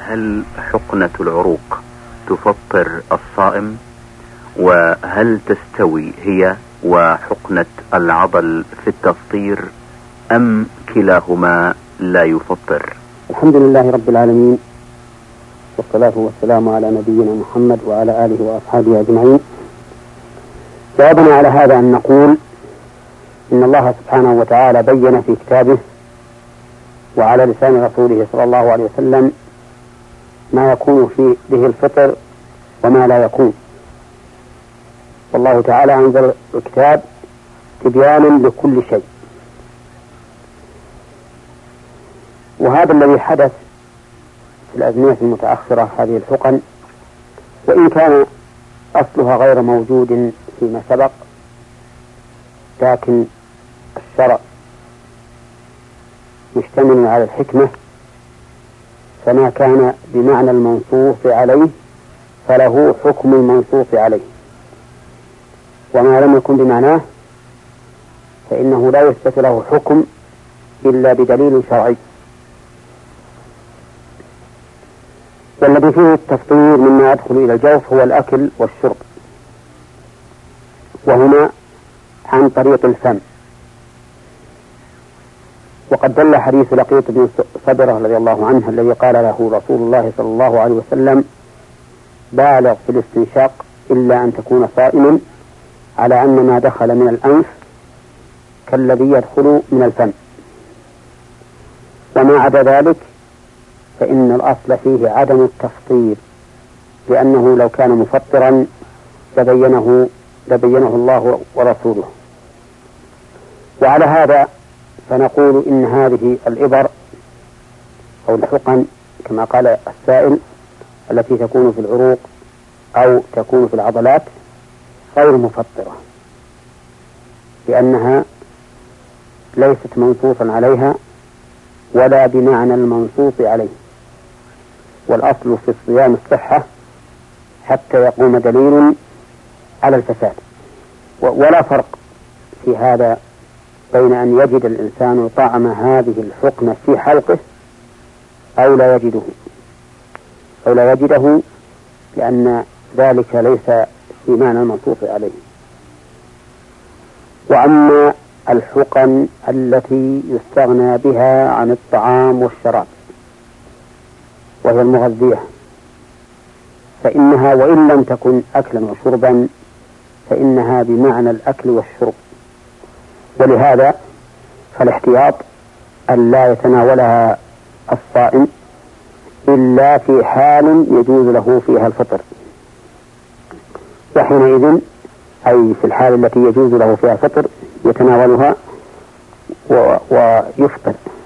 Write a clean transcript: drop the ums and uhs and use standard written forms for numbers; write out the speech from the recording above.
هل حقنة العروق تفطر الصائم؟ وهل تستوي هي وحقنة العضل في التفطير أم كلاهما لا يفطر؟ الحمد لله رب العالمين، والصلاة والسلام على نبينا محمد وعلى آله وأصحابه أجمعين. جوابنا على هذا أن نقول إن الله سبحانه وتعالى بين في كتابه وعلى لسان رسوله صلى الله عليه وسلم ما يكون في به الفطر وما لا يكون. والله تعالى أنزل الكتاب تبيانا لكل شيء، وهذا الذي حدث في الأزمنة المتأخرة هذه الحقن، وإن كان أصلها غير موجود فيما سبق، لكن الشرع مشتمل على الحكمة، فما كان بمعنى المنصوص عليه فله حكم المنصوص عليه، وما لم يكن بمعناه فإنه لا يثبت له حكم إلا بدليل شرعي. والذي فيه التفطير مما يدخل إلى الجوف هو الأكل والشرب، وهما عن طريق الفم. وقد دل حديث لقيط بن صبرة رضي الله عنه الذي قال له رسول الله صلى الله عليه وسلم: بالغ في الاستنشاق إلا أن تكون صائما، على أن ما دخل من الأنف كالذي يدخل من الفم، وما عدا ذلك فإن الأصل فيه عدم التفطير، لأنه لو كان مفطرا لبينه الله ورسوله. وعلى هذا فنقول إن هذه الإبر أو الحقن كما قال السائل التي تكون في العروق أو تكون في العضلات غير مفطرة، لأنها ليست منصوصا عليها ولا بمعنى المنصوص عليه، والأصل في الصيام الصحة حتى يقوم دليل على الفساد. ولا فرق في هذا بين أن يجد الإنسان طعم هذه الحقنة في حلقه أو لا يجده، لأن ذلك ليس في معنى المنصوص عليه. وأما الحقن التي يستغنى بها عن الطعام والشراب وهي المغذية، فإنها وإن لم تكن أكلا وشربا فإنها بمعنى الأكل والشرب، ولهذا فالاحتياط أن لا يتناولها الصائم إلا في حال يجوز له فيها الفطر، وحينئذ أي في الحال التي يجوز له فيها الفطر يتناولها ويفطر.